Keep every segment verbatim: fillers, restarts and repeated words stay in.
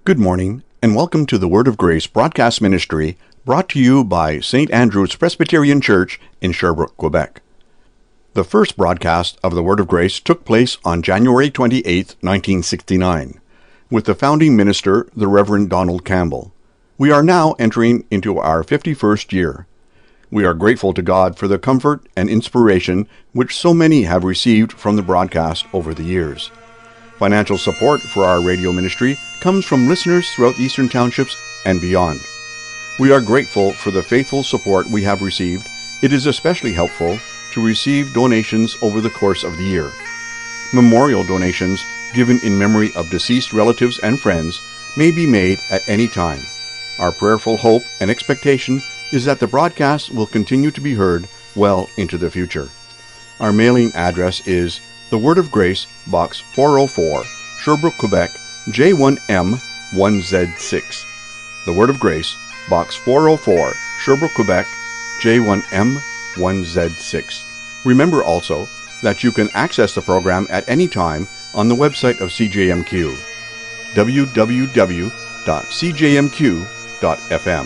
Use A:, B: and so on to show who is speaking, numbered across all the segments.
A: Good morning, and welcome to the Word of Grace broadcast ministry brought to you by Saint Andrew's Presbyterian Church in Sherbrooke, Quebec. The first broadcast of the Word of Grace took place on January twenty-eighth, nineteen sixty-nine, with the founding minister, the Reverend Donald Campbell. We are now entering into our fifty-first year. We are grateful to God for the comfort and inspiration which so many have received from the broadcast over the years. Financial support for our radio ministry comes from listeners throughout the Eastern Townships and beyond. We are grateful for the faithful support we have received. It is especially helpful to receive donations over the course of the year. Memorial donations given in memory of deceased relatives and friends may be made at any time. Our prayerful hope and expectation is that the broadcast will continue to be heard well into the future. Our mailing address is The Word of Grace, Box four oh four, Sherbrooke, Quebec, J one M one Z six. The Word of Grace, Box four oh four, Sherbrooke, Quebec, J one M one Z six. Remember also that you can access the program at any time on the website of C J M Q, w w w dot c j m q dot f m.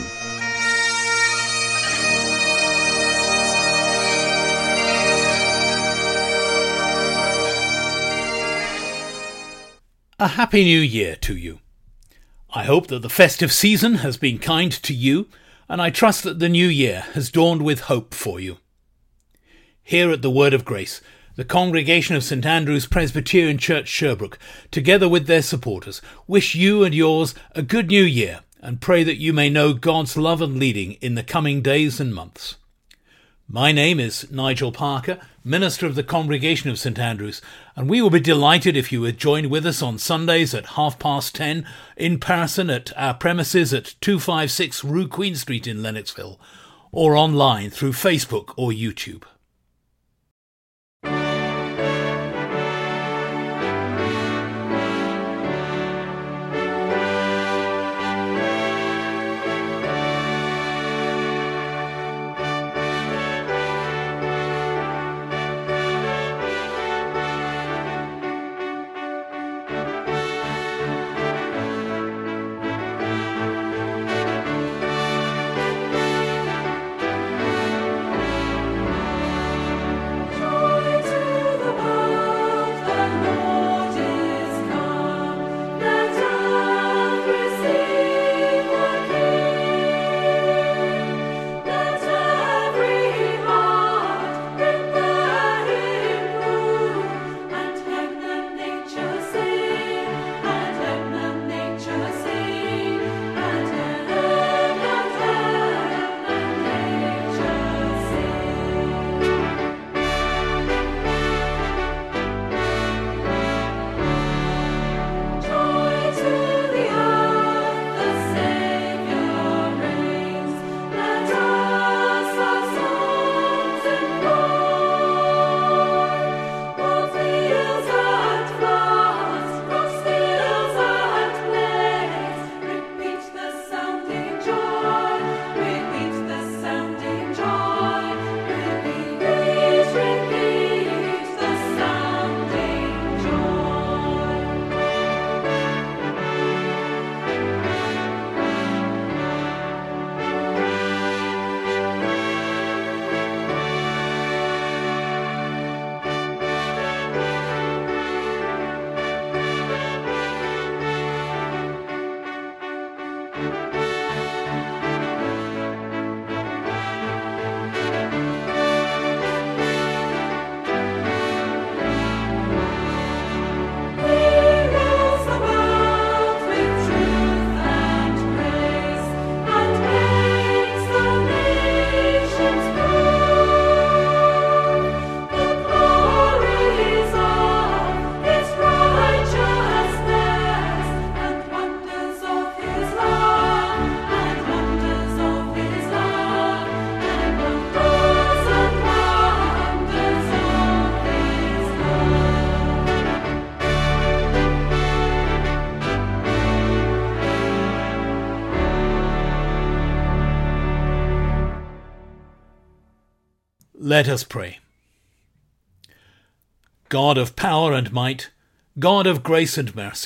B: A Happy New Year to you. I hope that the festive season has been kind to you, and I trust that the new year has dawned with hope for you. Here at the Word of Grace, the congregation of Saint Andrew's Presbyterian Church Sherbrooke, together with their supporters, wish you and yours a good new year and pray that you may know God's love and leading in the coming days and months. My name is Nigel Parker, minister of the congregation of Saint Andrew's, and we will be delighted if you would join with us on Sundays at half past ten in person at our premises at two fifty-six Rue Queen Street in Lennoxville, or online through Facebook or YouTube. Let us pray. God of power and might, God of grace and mercy,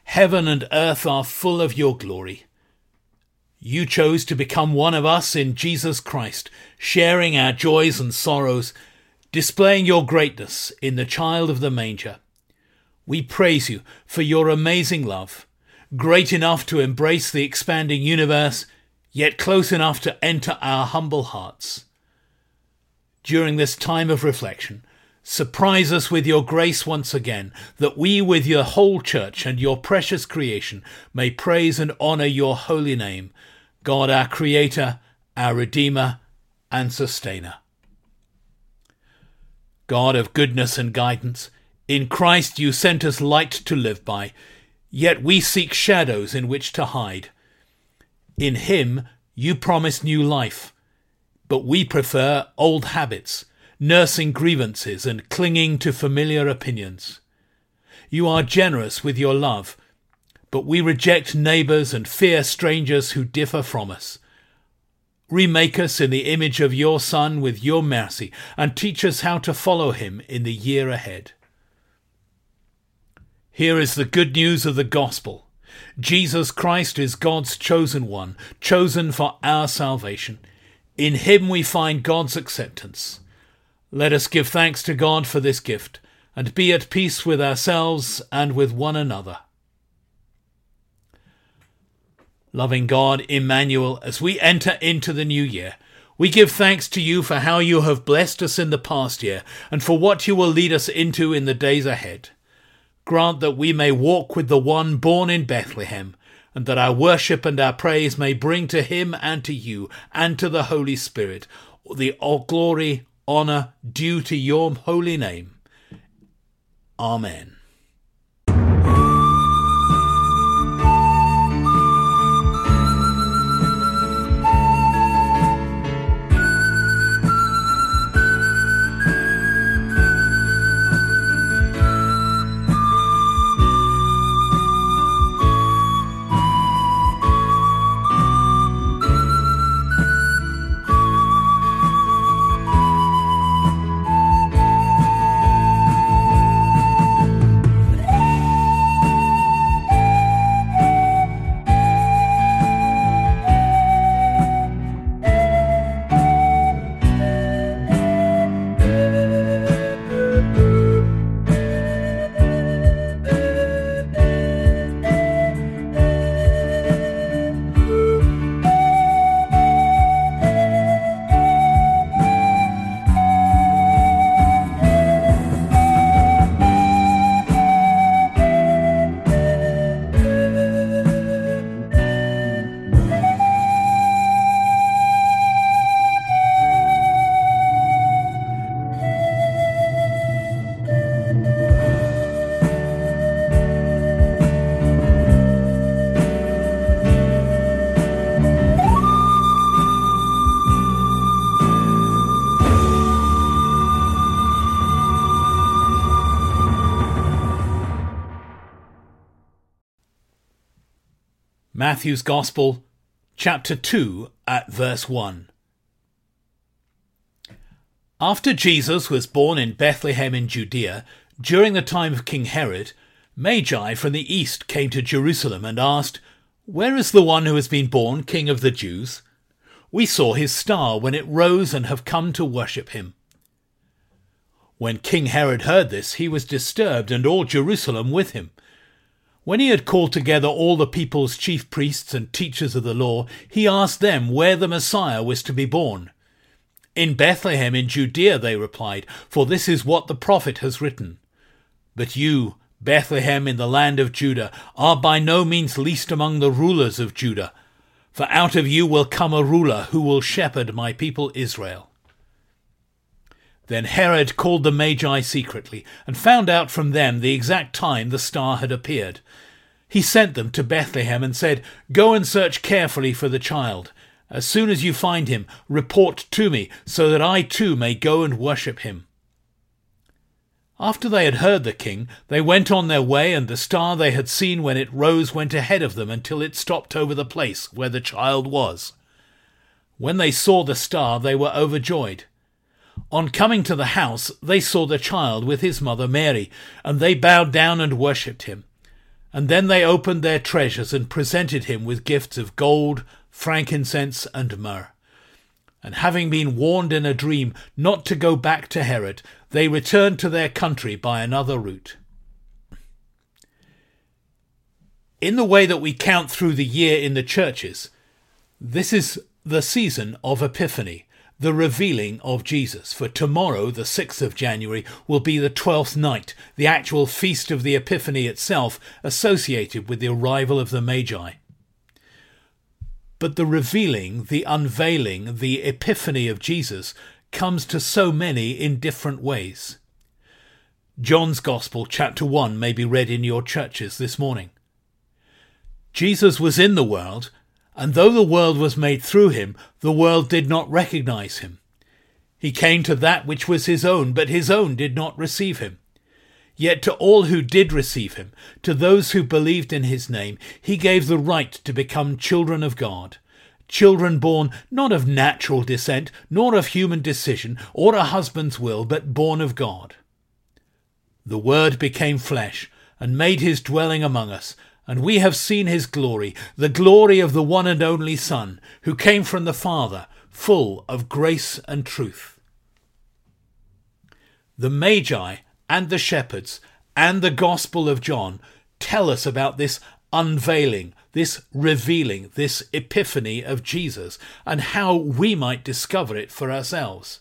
B: Heaven and earth are full of your glory. You chose to become one of us in Jesus Christ, sharing our joys and sorrows, displaying your greatness in the child of the manger. We praise you for your amazing love, great enough to embrace the expanding universe, yet close enough to enter our humble hearts. During this time of reflection, surprise us with your grace once again, that we with your whole church and your precious creation may praise and honour your holy name, God our Creator, our Redeemer and Sustainer. God of goodness and guidance, in Christ you sent us light to live by, yet we seek shadows in which to hide. In him you promise new life, but we prefer old habits, nursing grievances and clinging to familiar opinions. You are generous with your love, but we reject neighbours and fear strangers who differ from us. Remake us in the image of your Son with your mercy, and teach us how to follow him in the year ahead. Here is the good news of the gospel. Jesus Christ is God's chosen one, chosen for our salvation. In him we find God's acceptance. Let us give thanks to God for this gift, and be at peace with ourselves and with one another. Loving God, Emmanuel, as we enter into the new year, we give thanks to you for how you have blessed us in the past year, and for what you will lead us into in the days ahead. Grant that we may walk with the one born in Bethlehem, and that our worship and our praise may bring to him and to you and to the Holy Spirit the all glory, honour due to your holy name. Amen. Matthew's Gospel, chapter two, at verse one. After Jesus was born in Bethlehem in Judea, during the time of King Herod, Magi from the east came to Jerusalem and asked, "Where is the one who has been born King of the Jews? We saw his star when it rose and have come to worship him." When King Herod heard this, he was disturbed, and all Jerusalem with him. When he had called together all the people's chief priests and teachers of the law, he asked them where the Messiah was to be born. "In Bethlehem in Judea," they replied, "for this is what the prophet has written. But you, Bethlehem in the land of Judah, are by no means least among the rulers of Judah, for out of you will come a ruler who will shepherd my people Israel." Then Herod called the Magi secretly, and found out from them the exact time the star had appeared. He sent them to Bethlehem and said, "Go and search carefully for the child. As soon as you find him, report to me, so that I too may go and worship him." After they had heard the king, they went on their way, and the star they had seen when it rose went ahead of them until it stopped over the place where the child was. When they saw the star, they were overjoyed. On coming to the house, they saw the child with his mother Mary, and they bowed down and worshipped him. And then they opened their treasures and presented him with gifts of gold, frankincense, and myrrh. And having been warned in a dream not to go back to Herod, they returned to their country by another route. In the way that we count through the year in the churches, this is the season of Epiphany, the revealing of Jesus. For tomorrow, the sixth of January, will be the twelfth night, the actual feast of the Epiphany itself, associated with the arrival of the Magi. But the revealing, the unveiling, the epiphany of Jesus comes to so many in different ways. John's Gospel, chapter one, may be read in your churches this morning. Jesus was in the world, and though the world was made through him, the world did not recognize him. He came to that which was his own, but his own did not receive him. Yet to all who did receive him, to those who believed in his name, he gave the right to become children of God, children born not of natural descent, nor of human decision, or a husband's will, but born of God. The Word became flesh, and made his dwelling among us, and we have seen his glory, the glory of the one and only Son, who came from the Father, full of grace and truth. The Magi and the shepherds and the Gospel of John tell us about this unveiling, this revealing, this epiphany of Jesus, and how we might discover it for ourselves.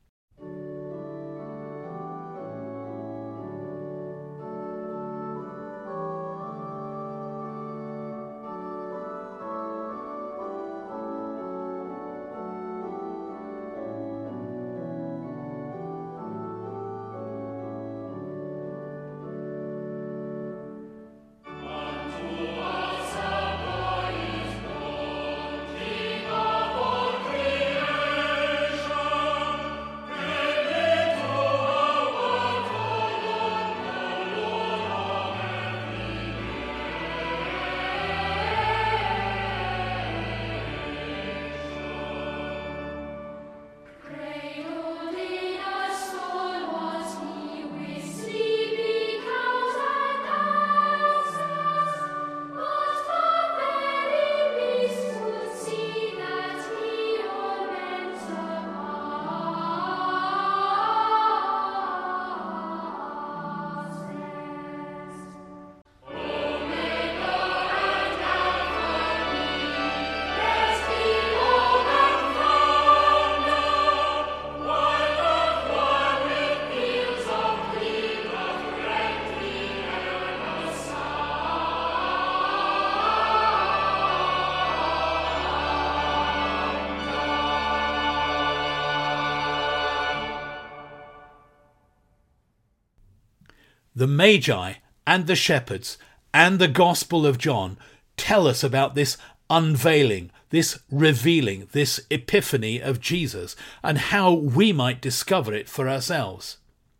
B: The Magi and the shepherds and the Gospel of John tell us about this unveiling, this revealing, this epiphany of Jesus, and how we might discover it for ourselves.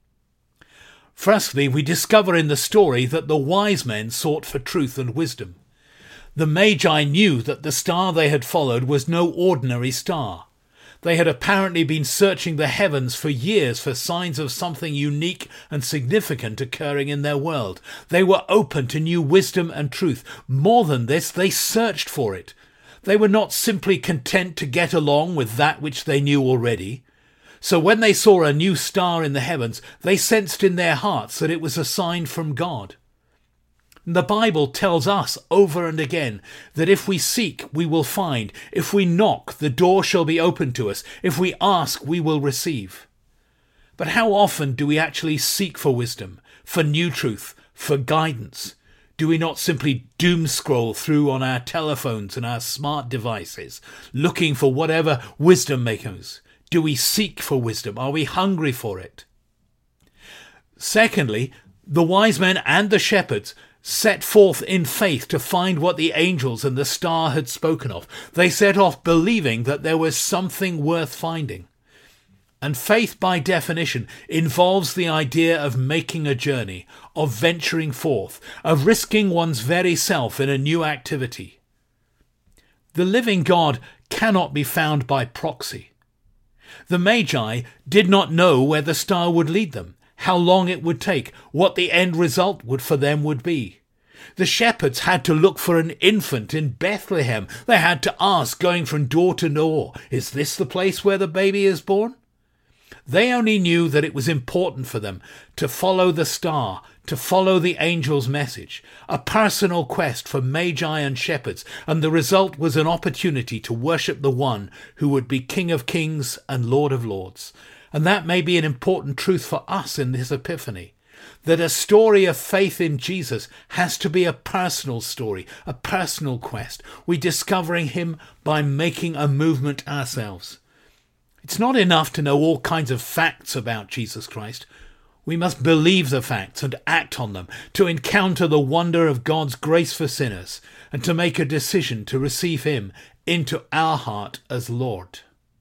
B: Firstly, we discover in the story that the wise men sought for truth and wisdom. The Magi knew that the star they had followed was no ordinary star. They had apparently been searching the heavens for years for signs of something unique and significant occurring in their world. They were open to new wisdom and truth. More than this, they searched for it. They were not simply content to get along with that which they knew already. So when they saw a new star in the heavens, they sensed in their hearts that it was a sign from God. The Bible tells us over and again that if we seek, we will find. If we knock, the door shall be opened to us. If we ask, we will receive. But how often do we actually seek for wisdom, for new truth, for guidance? Do we not simply doom scroll through on our telephones and our smart devices, looking for whatever wisdom makers? Do we seek for wisdom? Are we hungry for it? Secondly, the wise men and the shepherds set forth in faith to find what the angels and the star had spoken of. They set off believing that there was something worth finding. And faith, by definition, involves the idea of making a journey, of venturing forth, of risking one's very self in a new activity. The living God cannot be found by proxy. The Magi did not know where the star would lead them, how long it would take, what the end result would for them would be. The shepherds had to look for an infant in Bethlehem. They had to ask, going from door to door, is this the place where the baby is born? They only knew that it was important for them to follow the star, to follow the angel's message, a personal quest for magi and shepherds, and the result was an opportunity to worship the one who would be King of Kings and Lord of Lords. And that may be an important truth for us in this Epiphany, that a story of faith in Jesus has to be a personal story, a personal quest. We're discovering him by making a movement ourselves. It's not enough to know all kinds of facts about Jesus Christ. We must believe the facts and act on them, to encounter the wonder of God's grace for sinners, and to make a decision to receive him into our heart as Lord.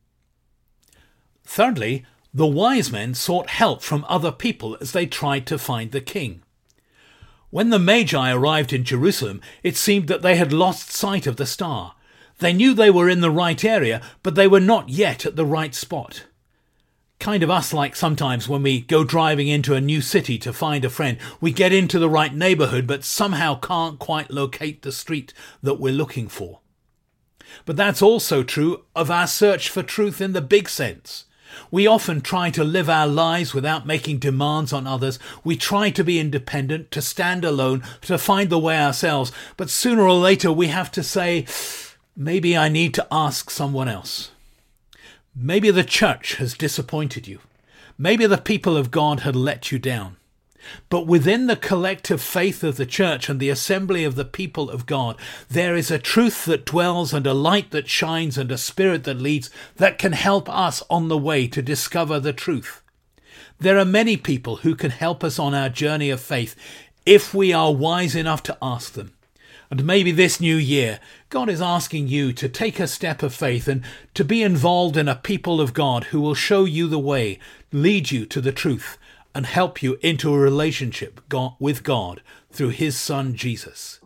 B: Thirdly, the wise men sought help from other people as they tried to find the king. When the Magi arrived in Jerusalem, it seemed that they had lost sight of the star. They knew they were in the right area, but they were not yet at the right spot. Kind of us like sometimes when we go driving into a new city to find a friend. We get into the right neighbourhood, but somehow can't quite locate the street that we're looking for. But that's also true of our search for truth in the big sense. We often try to live our lives without making demands on others. We try to be independent, to stand alone, to find the way ourselves. But sooner or later we have to say, maybe I need to ask someone else. Maybe the church has disappointed you. Maybe the people of God had let you down. But within the collective faith of the church and the assembly of the people of God, there is a truth that dwells and a light that shines and a spirit that leads that can help us on the way to discover the truth. There are many people who can help us on our journey of faith if we are wise enough to ask them. And maybe this new year, God is asking you to take a step of faith and to be involved in a people of God who will show you the way, lead you to the truth, and help you into a relationship with God through his Son Jesus.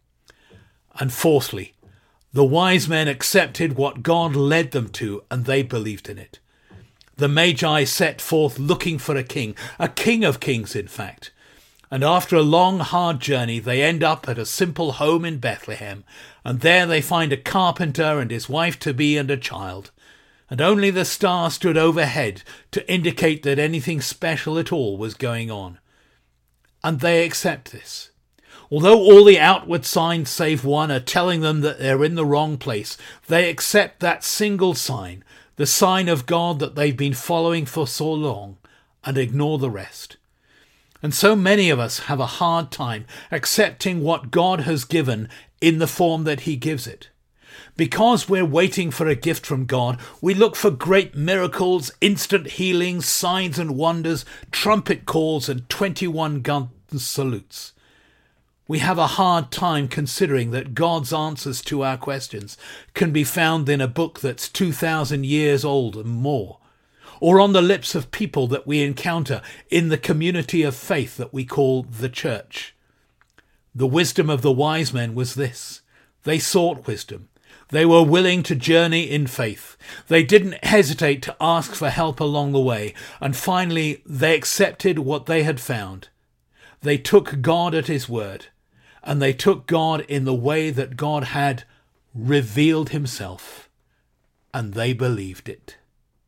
B: And fourthly, the wise men accepted what God led them to, and they believed in it. The Magi set forth looking for a king, a king of kings, in fact. And after a long, hard journey, they end up at a simple home in Bethlehem, and there they find a carpenter and his wife-to-be and a child. And only the star stood overhead to indicate that anything special at all was going on. And they accept this. Although all the outward signs save one are telling them that they're in the wrong place, they accept that single sign, the sign of God that they've been following for so long, and ignore the rest. And so many of us have a hard time accepting what God has given in the form that he gives it. Because we're waiting for a gift from God, we look for great miracles, instant healings, signs and wonders, trumpet calls and twenty-one gun salutes. We have a hard time considering that God's answers to our questions can be found in a book that's two thousand years old and more, or on the lips of people that we encounter in the community of faith that we call the church. The wisdom of the wise men was this. They sought wisdom. They were willing to journey in faith. They didn't hesitate to ask for help along the way. And finally, they accepted what they had found. They took God at his word. And they took God in the way that God had revealed himself. And they believed it.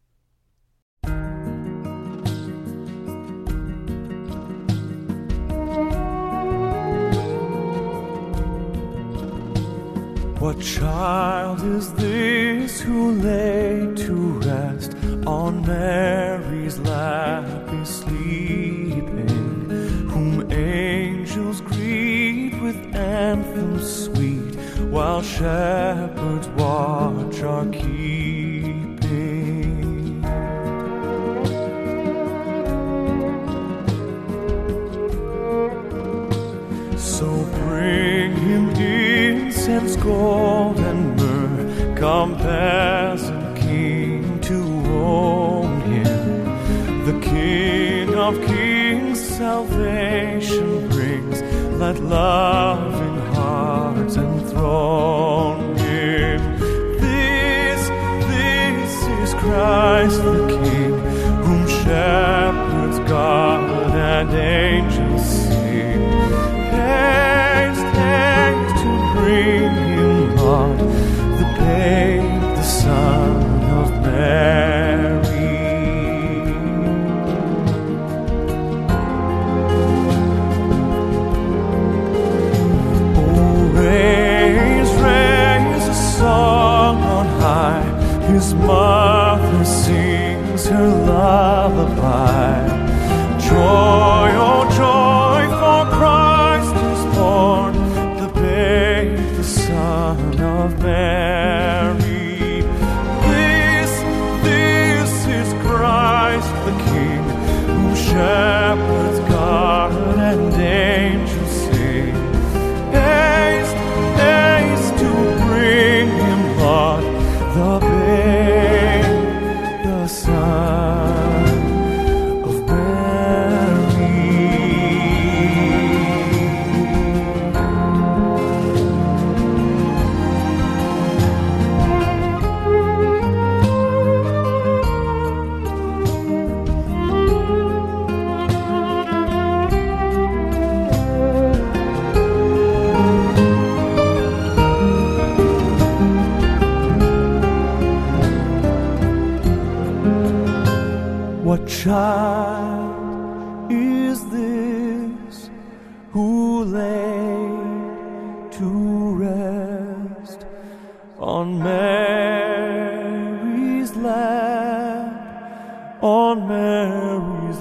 C: What child is this who lay to rest on Mary's lap is sleeping, whom angels greet with anthems sweet, while shepherds watch are keeping? So bring him incense, gold and myrrh, compassant King to own him. The King of kings salvation brings, let loving hearts enthrone him. This, this is Christ the King, whom shepherds guard and angels sing. Haste, His mother sings her lullaby. Joy, oh joy, for Christ is born, the babe, the Son of Mary. This, this is Christ the King, whom shepherds guard and angels sing. Haste, haste to bring him, Lord, the babe, the Son of Mary. What child is this who lay to rest on Mary's lap, on Mary's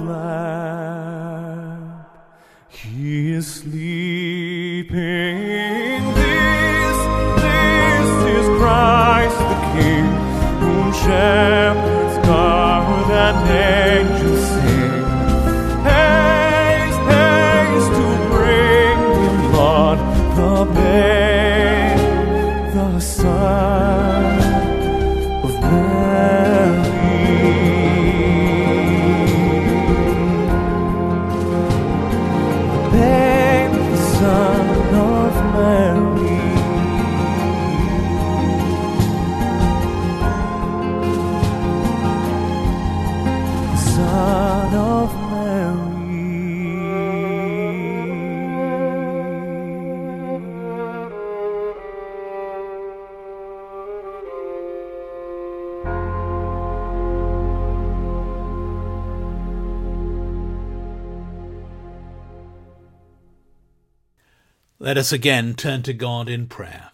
C: lap? He is sleeping. This, this is Christ the King, whom shepherds guard and angels sing. Haste, haste to bring him, Lord, the babe, the Son of Mary. The babe, the Son of Mary. Son of Mary.
B: Let us again turn to God in prayer.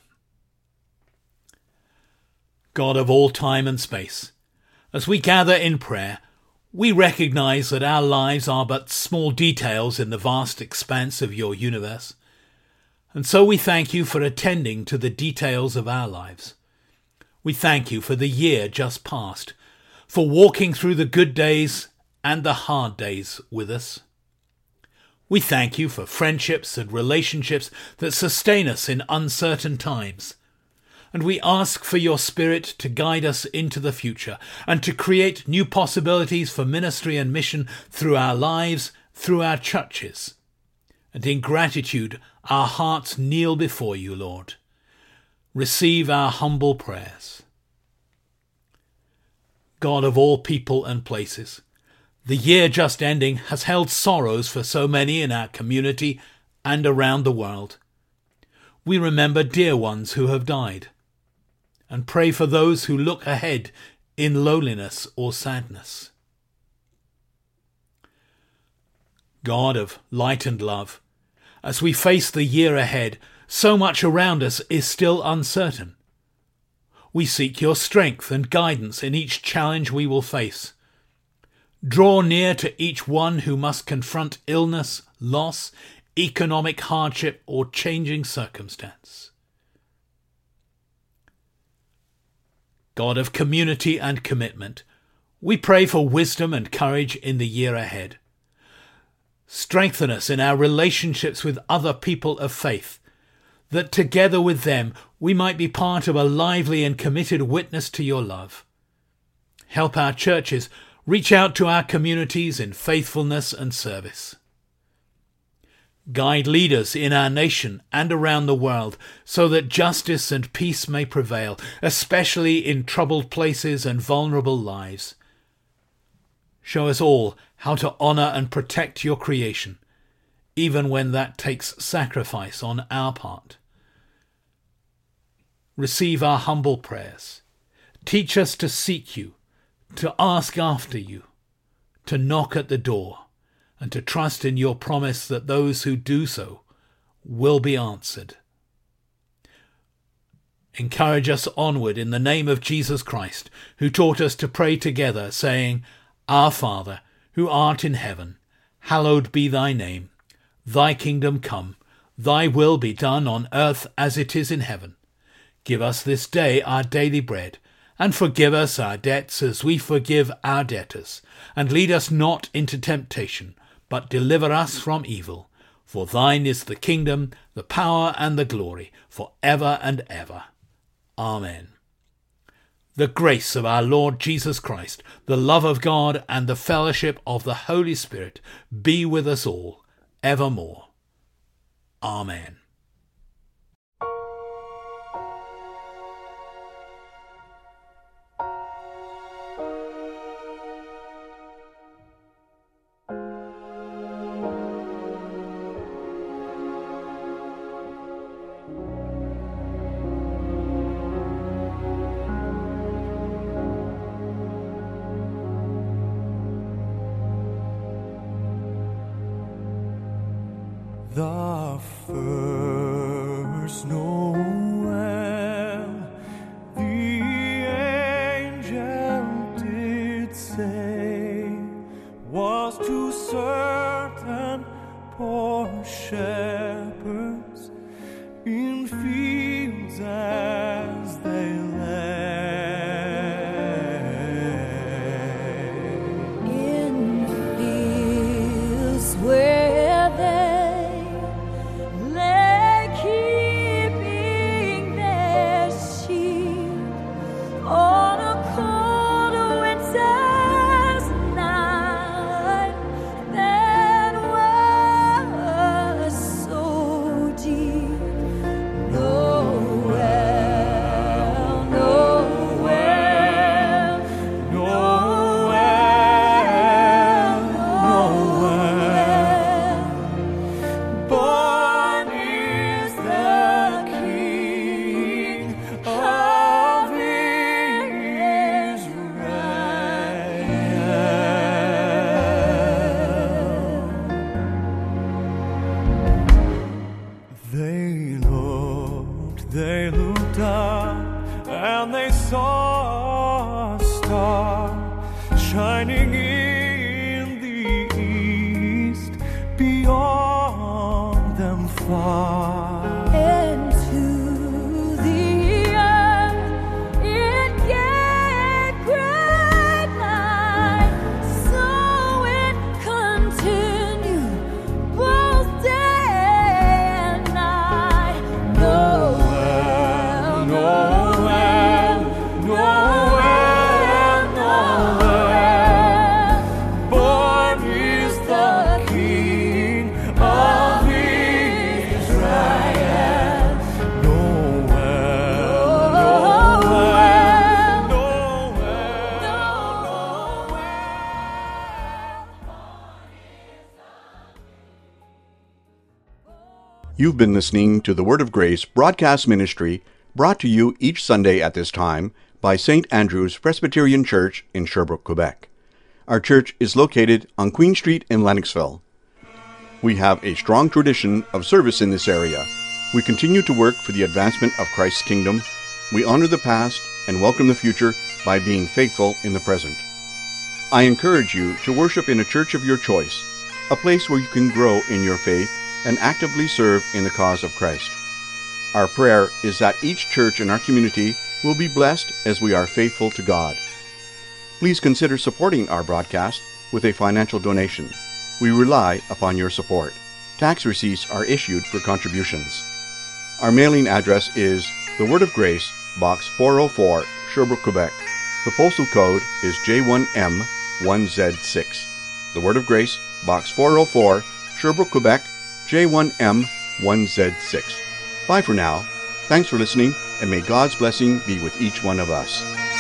B: God of all time and space, as we gather in prayer, we recognize that our lives are but small details in the vast expanse of your universe, and so we thank you for attending to the details of our lives. We thank you for the year just past, for walking through the good days and the hard days with us. We thank you for friendships and relationships that sustain us in uncertain times. And we ask for your Spirit to guide us into the future and to create new possibilities for ministry and mission through our lives, through our churches. And in gratitude, our hearts kneel before you, Lord. Receive our humble prayers. God of all people and places, the year just ending has held sorrows for so many in our community and around the world. We remember dear ones who have died, and pray for those who look ahead in loneliness or sadness. God of light and love, as we face the year ahead, so much around us is still uncertain. We seek your strength and guidance in each challenge we will face. Draw near to each one who must confront illness, loss, economic hardship, or changing circumstance. God of community and commitment, we pray for wisdom and courage in the year ahead. Strengthen us in our relationships with other people of faith, that together with them we might be part of a lively and committed witness to your love. Help our churches reach out to our communities in faithfulness and service. Guide leaders in our nation and around the world so that justice and peace may prevail, especially in troubled places and vulnerable lives. Show us all how to honour and protect your creation, even when that takes sacrifice on our part. Receive our humble prayers. Teach us to seek you, to ask after you, to knock at the door, and to trust in your promise that those who do so will be answered. encourage us onward in the name of Jesus Christ, who taught us to pray together, saying, Our Father, who art in heaven, hallowed be thy name. Thy kingdom come, thy will be done on earth as it is in heaven. Give us this day our daily bread, and forgive us our debts as we forgive our debtors. And lead us not into temptation, but deliver us from evil. For thine is the kingdom, the power, and the glory, for ever and ever. Amen. The grace of our Lord Jesus Christ, the love of God, and the fellowship of the Holy Spirit be with us all, evermore. Amen.
C: The first Noel, the angel did say, was to certain poor shepherds in fields as they lay.
D: In fields where they lay keeping their sheep on a cold winter's night that was so deep. Noel, Noel,
C: Noel, Noel, born is the King of Israel. They looked, they looked up, and they saw a star shining in the east, beyond them far.
D: into the earth it gave great light, so it continued both day and night. Noel,
C: Noel, Noel, Noel, born is the King of Israel. Noel, Noel, Noel,
A: You've been listening to the Word of Grace broadcast ministry, brought to you each Sunday at this time by Saint Andrew's Presbyterian Church in Sherbrooke, Quebec. Our church is located on Queen Street in Lennoxville. We have a strong tradition of service in this area. We continue to work for the advancement of Christ's kingdom. We honor the past and welcome the future by being faithful in the present. I encourage you to worship in a church of your choice, a place where you can grow in your faith and actively serve in the cause of Christ. Our prayer is that each church in our community will be blessed as we are faithful to God. Please consider supporting our broadcast with a financial donation. We rely upon your support. Tax receipts are issued for contributions. Our mailing address is The Word of Grace, Box four oh four, Sherbrooke, Quebec. The postal code is J one M one Z six. The Word of Grace, Box four oh four, Sherbrooke, Quebec, J one M one Z six. Bye for now. Thanks for listening, and may God's blessing be with each one of us.